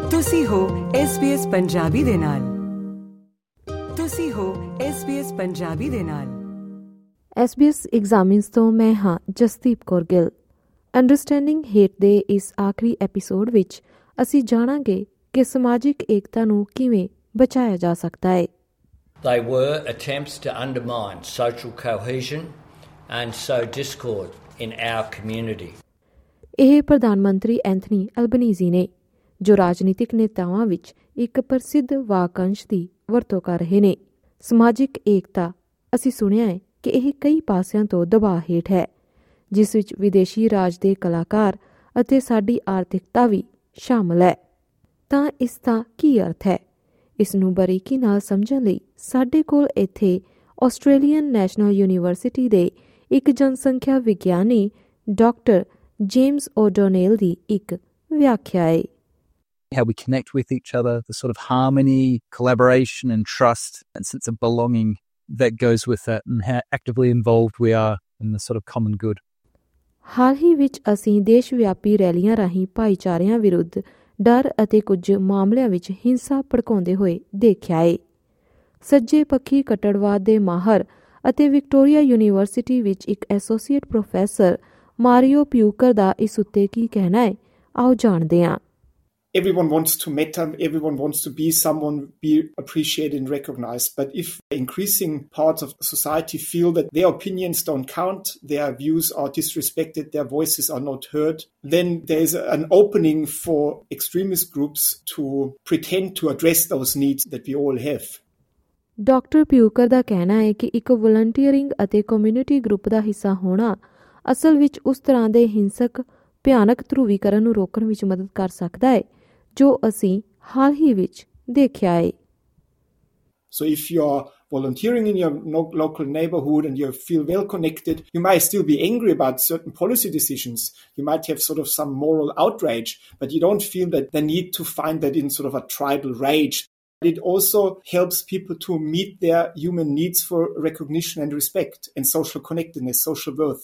ਤੁਸੀਂ ਹੋ SBS ਪੰਜਾਬੀ ਦੇ ਨਾਲ। ਤੁਸੀਂ ਹੋ SBS ਪੰਜਾਬੀ ਦੇ ਨਾਲ। SBS ਐਗਜ਼ਾਮਿਨਸ ਤੋਂ ਮੈਂ ਹਾਂ ਜਸਦੀਪ ਕੌਰ ਗਿੱਲ। ਅੰਡਰਸਟੈਂਡਿੰਗ ਹੇਟ ਦੇ ਇਸ ਆਖਰੀ ਐਪੀਸੋਡ ਵਿੱਚ ਅਸੀਂ ਜਾਣਾਂਗੇ ਕਿ ਸਮਾਜਿਕ ਏਕਤਾ ਨੂੰ ਕਿਵੇਂ ਬਚਾਇਆ ਜਾ ਸਕਦਾ ਹੈ। They were attempts to undermine social cohesion and sow discord in our community. ਇਹ ਪ੍ਰਧਾਨ ਮੰਤਰੀ ਐਂਥਨੀ ਐਲਬਨੀਜ਼ੀ ਨੇ, ਜੋ ਰਾਜਨੀਤਿਕ ਨੇਤਾਵਾਂ ਵਿੱਚ ਇੱਕ ਪ੍ਰਸਿੱਧ ਵਾਕੰਸ਼ ਦੀ ਵਰਤੋਂ ਕਰ ਰਹੇ ਨੇ। ਸਮਾਜਿਕ ਏਕਤਾ, ਅਸੀਂ ਸੁਣਿਆ ਹੈ ਕਿ ਇਹ ਕਈ ਪਾਸਿਆਂ ਤੋਂ ਦਬਾਅ ਹੇਠ ਹੈ, ਜਿਸ ਵਿੱਚ ਵਿਦੇਸ਼ੀ ਰਾਜ ਦੇ ਕਲਾਕਾਰ ਅਤੇ ਸਾਡੀ ਆਰਥਿਕਤਾ ਵੀ ਸ਼ਾਮਲ ਹੈ। ਤਾਂ ਇਸ ਦਾ ਕੀ ਅਰਥ ਹੈ? ਇਸ ਨੂੰ ਬਾਰੀਕੀ ਨਾਲ ਸਮਝਣ ਲਈ ਸਾਡੇ ਕੋਲ ਇੱਥੇ ਆਸਟ੍ਰੇਲੀਅਨ ਨੈਸ਼ਨਲ ਯੂਨੀਵਰਸਿਟੀ ਦੇ ਇੱਕ ਜਨਸੰਖਿਆ ਵਿਗਿਆਨੀ ਡਾਕਟਰ ਜੇਮਸ ਓਡੋਨੇਲ ਦੀ ਇੱਕ ਵਿਆਖਿਆ ਹੈ। How we connect with each other, the sort of harmony, collaboration and trust and sense of belonging that goes with that, and how actively involved we are in the sort of common good. ਹਾਲ ਹੀ ਵਿੱਚ ਅਸੀਂ ਦੇਸ਼ ਵਿਆਪੀ ਰੈਲੀਆਂ ਰਾਹੀਂ ਭਾਈਚਾਰਿਆਂ ਵਿਰੁੱਧ ਡਰ ਅਤੇ ਕੁਝ ਮਾਮਲਿਆਂ ਵਿੱਚ ਹਿੰਸਾ ਭੜਕਾਉਂਦੇ ਹੋਏ ਦੇਖਿਆ ਹੈ। ਸੱਜੇ ਪੱਖੀ ਕੱਟੜਵਾਦ ਦੇ ਮਾਹਰ ਅਤੇ ਵਿਕਟੋਰੀਆ ਯੂਨੀਵਰਸਿਟੀ ਵਿੱਚ ਇੱਕ ਐਸੋਸੀਏਟ ਪ੍ਰੋਫੈਸਰ ਮਾਰੀਓ ਪਿਊਕਰ ਦਾ ਇਸ ਉੱਤੇ ਕੀ ਕਹਿਣਾ ਹੈ, ਆਓ ਜਾਣਦੇ ਹਾਂ। Everyone wants to matter, everyone wants to be someone, be appreciated and recognized. But if increasing parts of society feel that their opinions don't count, their views are disrespected, their voices are not heard, then there's an opening for extremist groups to pretend to address those needs that we all have. Doctor Peucker ਦਾ ਕਹਿਣਾ ਹੈ ਕਿ ਇੱਕ volunteering ਅਤੇ community group ਦਾ ਹਿੱਸਾ ਹੋਣਾ ਅਸਲ ਵਿੱਚ ਉਸ ਤਰ੍ਹਾਂ ਦੇ ਹਿੰਸਕ ਭਿਆਨਕ ਧਰੂਵੀਕਰਨ ਨੂੰ ਰੋਕਣ ਵਿੱਚ ਮਦਦ ਕਰ ਸਕਦਾ ਹੈ ਜੋ ਅਸੀਂ ਹਾਲ ਹੀ ਵਿੱਚ ਦੇਖਿਆ ਹੈ। So if you're volunteering in your local neighborhood and you feel well connected, you might still be angry about certain policy decisions. You might have sort of some moral outrage, but you don't feel that the need to find that in sort of a tribal rage. It also helps people to meet their human needs for recognition and respect and social connectedness, social worth.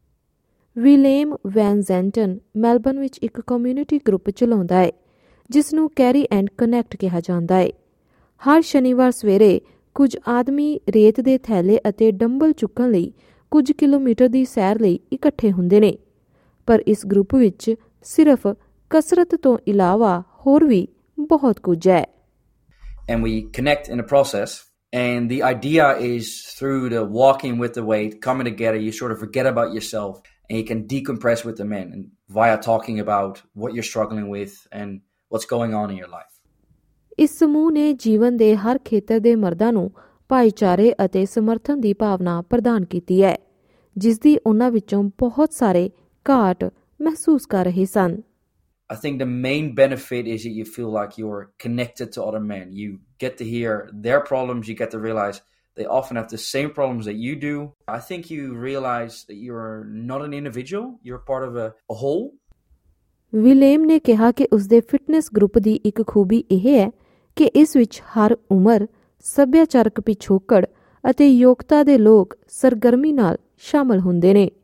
Willem van Zanten Melbourne ਵਿੱਚ ਇੱਕ community group ਚਲਾਉਂਦਾ ਹੈ ਜਿਸ ਨੂੰ carry and connect ਕਿਹਾ ਜਾਂਦਾ ਹੈ। ਹਰ ਸ਼ਨੀਵਾਰ ਸਵੇਰੇ ਕੁਝ ਆਦਮੀ ਰੇਤ ਦੇ ਥੈਲੇ ਅਤੇ ਡੰਬਲ ਚੁੱਕਣ ਲਈ ਕੁਝ ਕਿਲੋਮੀਟਰ ਦੀ ਸੈਰ ਲਈ ਇਕੱਠੇ ਹੁੰਦੇ ਨੇ। ਪਰ ਇਸ ਗਰੁੱਪ ਵਿੱਚ ਸਿਰਫ ਕਸਰਤ ਤੋਂ ਇਲਾਵਾ ਹੋਰ ਵੀ ਬਹੁਤ ਕੁਝ ਹੈ। And we connect in the process. And the idea is through the walking with the weight, coming together, you sort of forget about yourself and you can decompress with the men and via talking about what you're struggling with and what's going on in your life. ਇਸ ਸਮੂਹ ਨੇ ਜੀਵਨ ਦੇ ਹਰ ਖੇਤਰ ਦੇ ਮਰਦਾਂ ਨੂੰ ਭਾਈਚਾਰੇ ਅਤੇ ਸਮਰਥਨ ਦੀ ਭਾਵਨਾ ਪ੍ਰਦਾਨ ਕੀਤੀ ਹੈ, ਜਿਸ ਦੀ ਉਹਨਾਂ ਵਿੱਚੋਂ ਬਹੁਤ ਸਾਰੇ ਘਾਟ ਮਹਿਸੂਸ ਕਰ ਰਹੇ ਸਨ। I think the main benefit is that you feel like you're connected to other men. You get to hear their problems. You get to realize they often have the same problems that you do. I think you realize that you're not an individual. You're part of a whole. ਵਿਲੇਮ ਨੇ ਕਿਹਾ ਕਿ ਉਸਦੇ fitness group ਦੀ ਇੱਕ ਖੂਬੀ ਇਹ ਹੈ ਕਿ ਇਸ ਵਿੱਚ ਹਰ ਉਮਰ, ਸੱਭਿਆਚਾਰਕ ਪਿਛੋਕੜ ਅਤੇ ਯੋਗਤਾ ਦੇ ਲੋਕ ਸਰਗਰਮੀ ਨਾਲ ਸ਼ਾਮਲ ਹੁੰਦੇ ਨੇ।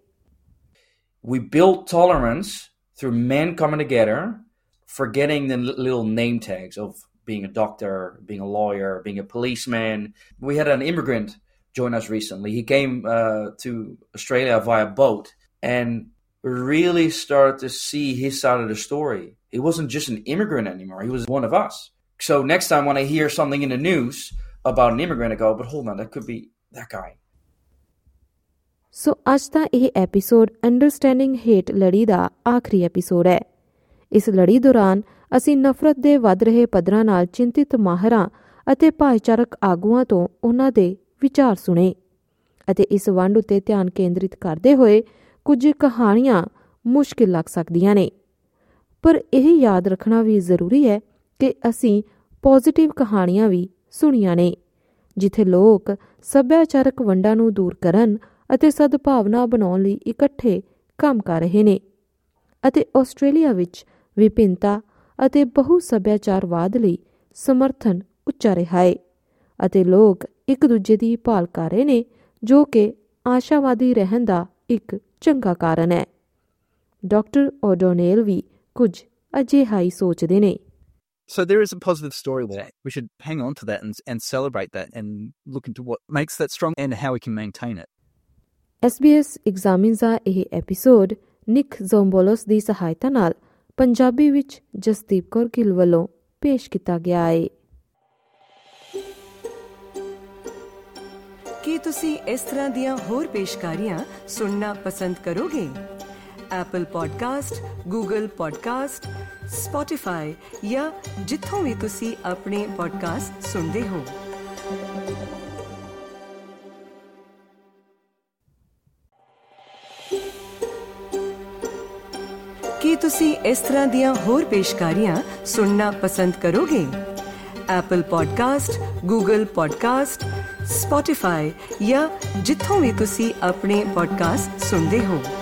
We build tolerance through men coming together, forgetting the little name tags of being a doctor, being a lawyer, being a policeman. We had an immigrant join us recently. He came to Australia via boat and really started to see his side of the story. He wasn't just an immigrant anymore. He was one of us. So next time when I hear something in the news about an immigrant, I go, but hold on, that could be that guy. ਸੋ ਅੱਜ ਦਾ ਇਹ episode understanding hate ਲੜੀ ਦਾ ਆਖਰੀ episode ਹੈ। ਇਸ ਲੜੀ ਦੌਰਾਨ ਅਸੀਂ ਨਫ਼ਰਤ ਦੇ ਵੱਧ ਰਹੇ ਪੱਧਰਾਂ ਨਾਲ ਚਿੰਤਿਤ ਮਾਹਰਾਂ ਅਤੇ ਭਾਈਚਾਰਕ ਆਗੂਆਂ ਤੋਂ ਉਹਨਾਂ ਦੇ ਵਿਚਾਰ ਸੁਣੇ ਅਤੇ ਇਸ ਵੰਡ ਉੱਤੇ ਧਿਆਨ ਕੇਂਦਰਿਤ ਕਰਦੇ ਹੋਏ ਕੁਝ ਕਹਾਣੀਆਂ ਮੁਸ਼ਕਿਲ ਲੱਗ ਸਕਦੀਆਂ ਨੇ, ਪਰ ਇਹ ਯਾਦ ਰੱਖਣਾ ਵੀ ਜ਼ਰੂਰੀ ਹੈ ਕਿ ਅਸੀਂ ਪੋਜ਼ੀਟਿਵ ਕਹਾਣੀਆਂ ਵੀ ਸੁਣੀਆਂ ਨੇ ਜਿੱਥੇ ਲੋਕ ਸੱਭਿਆਚਾਰਕ ਵੰਡਾਂ ਨੂੰ ਦੂਰ ਕਰਨ ਅਤੇ ਸਦਭਾਵਨਾ ਬਣਾਉਣ ਲਈ ਇਕੱਠੇ ਕੰਮ ਕਰ ਰਹੇ ਨੇ ਅਤੇ ਆਸਟ੍ਰੇਲੀਆ ਵਿੱਚ ਵਿਭਿੰਨਤਾ ਅਤੇ ਬਹੁ ਸੱਭਿਆਚਾਰਵਾਦ ਲਈ ਸਮਰਥਨ ਉੱਚਾ ਰਿਹਾ ਹੈ ਅਤੇ ਲੋਕ ਇੱਕ ਦੂਜੇ ਦੀ ਭਾਲ ਕਰ ਰਹੇ ਨੇ ਜੋ ਕਿ ਆਸ਼ਾਵਾਦੀ ਰਹਿਣ ਦਾ ਇੱਕ ਚੰਗਾ ਕਾਰਨ ਹੈ। ਡਾਕਟਰ ਓਡੋਨੇਲ ਵੀ ਕੁਝ ਅਜਿਹਾ ਹੀ ਸੋਚਦੇ ਨੇ। So there is a positive story there. We should hang on to that and celebrate that and look into what makes that strong and how we can maintain it. SBS Examines ਦਾ ਇਹ episode ਨਿਕ ਜ਼ੋਂਬੋਲੋਸ ਦੀ ਸਹਾਇਤਾ ਨਾਲ ਪੰਜਾਬੀ ਵਿੱਚ ਜਸਦੀਪ ਕੌਰ ਗਿੱਲ ਵੱਲੋਂ ਪੇਸ਼ ਕੀਤਾ ਗਿਆ ਹੈ। ਕੀ ਤੁਸੀਂ ਇਸ ਤਰ੍ਹਾਂ ਦੀਆਂ ਹੋਰ ਪੇਸ਼ਕਾਰੀਆਂ ਸੁਣਨਾ ਪਸੰਦ ਕਰੋਗੇ? Apple Podcast, Google Podcast, Spotify ਜਾਂ ਜਿੱਥੋਂ ਵੀ ਤੁਸੀਂ ਆਪਣੇ ਪੋਡਕਾਸਟ ਸੁਣਦੇ ਹੋ। ਕੀ ਤੁਸੀਂ ਇਸ ਤਰ੍ਹਾਂ ਦੀਆਂ ਹੋਰ ਪੇਸ਼ਕਾਰੀਆਂ ਸੁਣਨਾ ਪਸੰਦ ਕਰੋਗੇ? Apple Podcast, Google Podcast, Spotify ਜਾਂ ਜਿੱਥੋਂ ਵੀ ਤੁਸੀਂ ਆਪਣੇ ਪੋਡਕਾਸਟ ਸੁਣਦੇ ਹੋ।